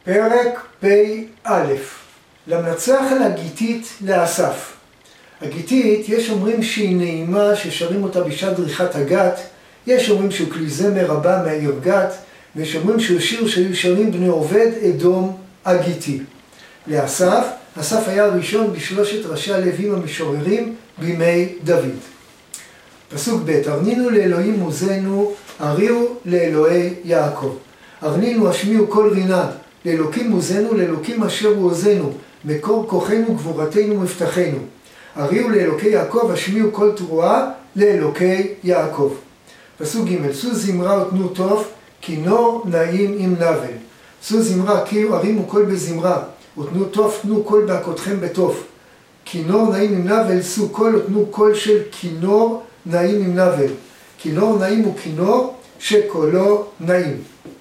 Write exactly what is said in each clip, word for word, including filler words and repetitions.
פרק פ"א. למנצח על הגיטית לאסף. הגיטית, יש אומרים שהיא נעימה ששרים אותה בשעת דריכת הגת, יש אומרים שהוא כלי זמר הבא מהעיר גת, ויש אומרים שהוא שיר שהיו שרים בני עובד אדום הגיטי. לאסף, אסף היה הראשון בשלושת ראשי הלווים המשוררים בימי דוד. פסוק ב': ארנינו לאלוהים עוזנו, אריעו לאלוהי יעקב. ארנינו השמיעו כל רינה, לאלוקים עוזנו, לאלוקים אשר הוא עוזנו, מקור כוחנו גבורתנו מבטחנו. אריעו לאלוקי יעקב, השמיעו כל תרועה, לאלוקי יעקב. פסוק ג': שאו זמרה ותנו תוף, כינור נעים עם נבל. שאו זמרה, קירו, הרימו קול בזמרה, ותנו תוף, תנו קול בהכותכם בתוף. כינור נעים עם נבל, שאו קול ותנו קול של כינור נעים עם נבל. כינור נעים הוא כינור שקולו נעים.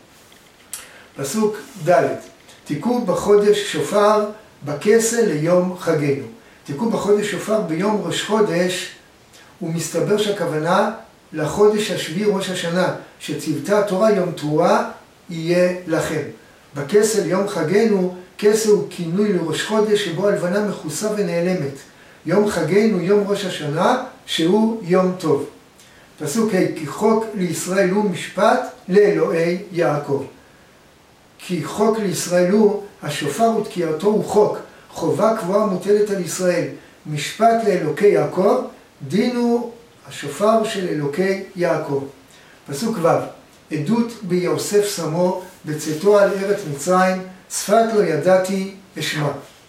פסוק ד': תיקעו בחודש שופר בכסל ליום חגנו. תיקעו בחודש שופר ביום ראש חודש, ומסתבר שהכוונה לחודש השביעי ראש השנה, שצוותה התורה יום תרועה יהיה לכם. בכסל יום חגנו, כסל הוא כינוי לראש חודש שבו הלבנה מכוסה ונעלמת. יום חגנו יום ראש השנה שהוא יום טוב. פסוק ה': כי חוק לישראל הוא משפט לאלוהי יעקב. כי חוק לישראל הוא, השופר ותקיעתו הוא חוק, חובה קבועה מוטלת על ישראל. משפט לאלוקי יעקב, דין הוא השופר של אלוקי יעקב. פסוק ו': עדות ביוסף שמו, בצאתו על ארץ מצרים, שפת לא ידעתי אשמע.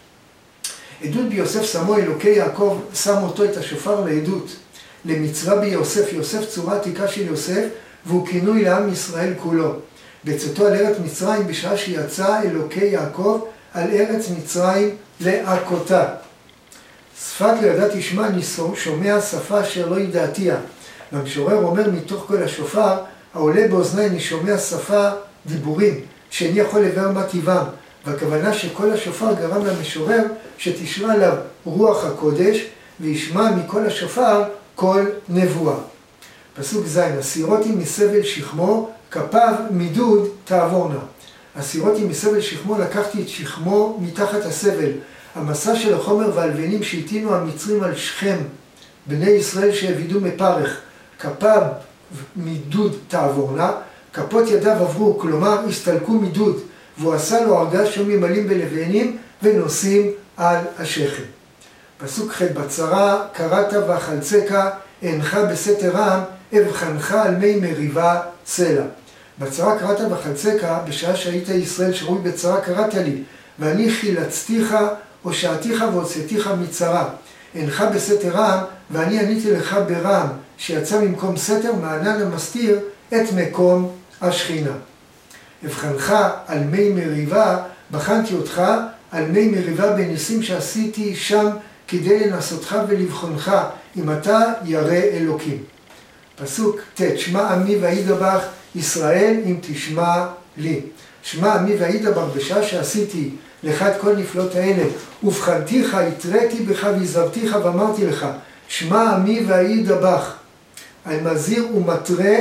עדות ביוסף שמו, אלוקי יעקב שם אותו את השופר לעדות. למצווה ביוסף, יוסף צורה עתיקה של יוסף, והוא כינוי לעם ישראל כולו. בצאתו על ארץ מצרים, בשעה שיצא אלוקי יעקב על ארץ מצרים להכותה. שפת לא ידעתי אשמע, אני שומע שפה אשר לא ידעתיה. והמשורר אומר מתוך כל השופר, העולה באוזני אני שומע שפה דיבורים, שאיני יכול לבאר מה טיבם. והכוונה שכל השופר גרם למשורר שתשרה עליו רוח הקודש, וישמע מכל השופר כל נבואה. פסוק ז': הסירותי מסבל שכמו, כפיו מדוד תעבורנה. הסירותי מסבל שכמו, לקחתי את שכמו מתחת הסבל. המסע של החומר והלבנים שהטינו המצרים על שכם, בני ישראל שהבידו מפרך. כפיו מדוד תעבורנה, כפות ידיו עברו, כלומר הסתלקו מדוד, והוא עשה לו הרגש שהם ממלאים בלבנים ונושאים על השכם. פסוק ח': בצרה קראת וחלצך, אינך בסתר עם, אבחנך על מי מריבה סלע. בצרה קראת וחלצך, בשעה שהיית ישראל שרוי בצרה קראת לי, ואני חילצתיך הושעתיך והוצאתיך מצרה. אינך בסתר עם, ואני עניתי לך ברעם, שיצא ממקום סתר מענן המסתיר את מקום השכינה. אבחנך על מי מריבה, בחנתי אותך על מי מריבה בניסים שעשיתי שם, כדי לנסותך ולבחונך, אם אתה ירא אלוקים. פסוק ט': שמע עמי וידבח ישראל אם תשמע לי. שמע עמי וידבח, בשעה שעשיתי לך את כל נפלאות האלה, ובחנתיך, התריתי בך והזהרתיך ואמרתי לך, שמע עמי וידבח. אני מזהיר ומתרה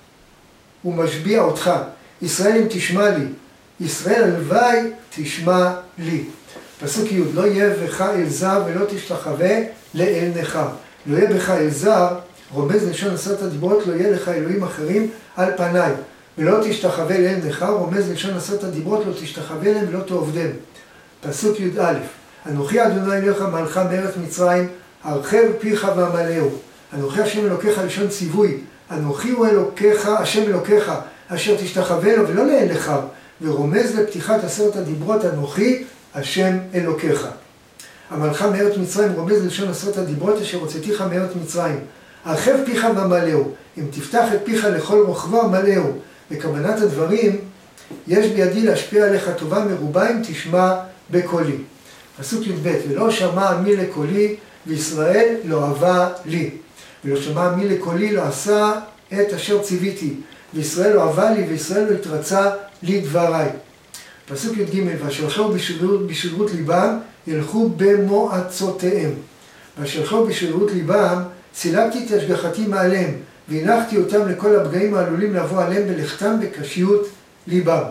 ומשביע אותך. ישראל אם תשמע לי, ישראל הלוואי תשמע לי. פסוק י': לא יהיה בך אל זר ולא תשתחווה לאל נכר. לא יהיה בך אל זר, רומז לשון עשרת הדיברות, לא יהיה לך אלוהים אחרים על פניי. ולא תשתחווה לאל נכר, רומז לשון עשרת הדיברות, לא תשתחווה להם ולא תעובדם. פסוק י"א: אנוכי אדוני אלוהיך מלך מארץ מצרים, הרחב פיך ואמלאהו. אנוכי השם אלוקיך לשון ציווי, אנוכי הוא אלוקיך, השם אלוקיך, אשר תשתחווה לו ולא לאל נכר, ורומז לפתיחת עשרת הדיברות, אנוכי השם אלוקיך. המלך מארץ מצרים רומז לשון עשרת הדיברות, אשר הוצאתיך מארץ מצרים. הרחב פיך ואמלאהו, אם תפתח את פיך לכל רוחבו אמלאהו. בכוונת הדברים, יש בידי להשפיע עליך טובה מרובה אם תשמע בקולי. פסוק י"ב: ולא שמע עמי לקולי, וישראל לא אהבה לי. ולא שמע עמי לקולי, לא עשה את אשר ציוויתי. וישראל לא אהבה לי, וישראל לא התרצה לי דבריי. פסוק י"ג: ואשלחו בשרירות, בשרירות ליבם, ילכו במועצותיהם. ואשלחו בשרירות ליבם, סילקתי את השגחתי מעליהם, והנחתי אותם לכל הפגעים העלולים לבוא עליהם בלכתם בקשיות ליבם.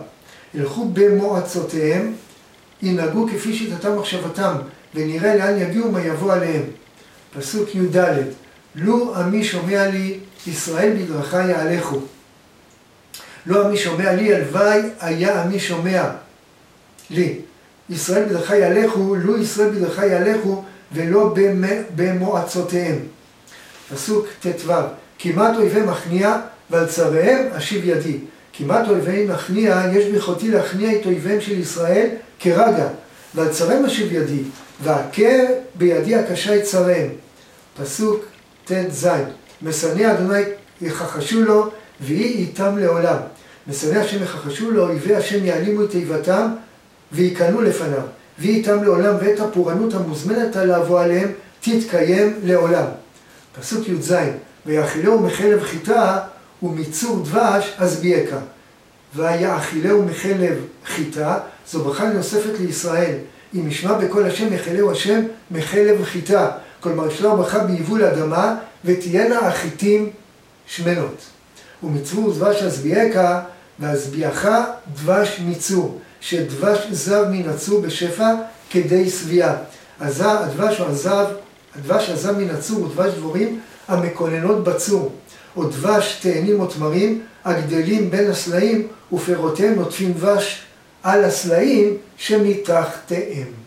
ילכו במועצותיהם, ינהגו כפי שיטתם מחשבתם, ונראה לאן יגיעו מה יבוא עליהם. פסוק י"ד, לו עמי שומע לי, ישראל בדרכי יהלכו. לא עמי שומע לי, הלוואי היה עמי שומע לי. ישראל בדרכי יהלכו, לו ישראל בדרכי יהלכו, ולא במועצותיהם. פסוק ט"ו, כמעט אויבי מכניע, ועל צריהם אשיב ידי. כמעט אויבי מכניע, יש ביכולתי להכניע את אויביהם של ישראל כרגע, ועל צריהם אשיב ידי, והעקר בידי הקשה את צריהם. פסוק ט"ז, משנא אדוני יכחשו לו, ויהי איתם לעולם. משנא השם יכחשו לו, אויבי השם יעלימו את איבתם, ויקנו לפניו. ויהי איתם לעולם, ואת הפורענות המוזמנת לבוא עליהם, תתקיים לעולם. פסוק י"ז, ויאכילהו מחלב חיטה, ומצור דבש אזביעך. ויאכילהו מחלב חיטה, זו ברכה נוספת לישראל. אם ישמע בקול השם יאכילהו השם מחלב חיטה. כלומר, יש לו ברכה ביבול אדמה, ותהיינה החיטים שמנות. ומצבור דבש אזביעך, ואזביעך דבש מצור, שדבש זב מן הצור בשפע כדי שביעה. הדבש או הזב, הדבש הזב מן הצור הוא דבש דבורים המקוננות בצור, או דבש תאנים או תמרים הגדלים בין הסלעים, ופירותיהם נוטפים דבש על הסלעים שמתחתיהם.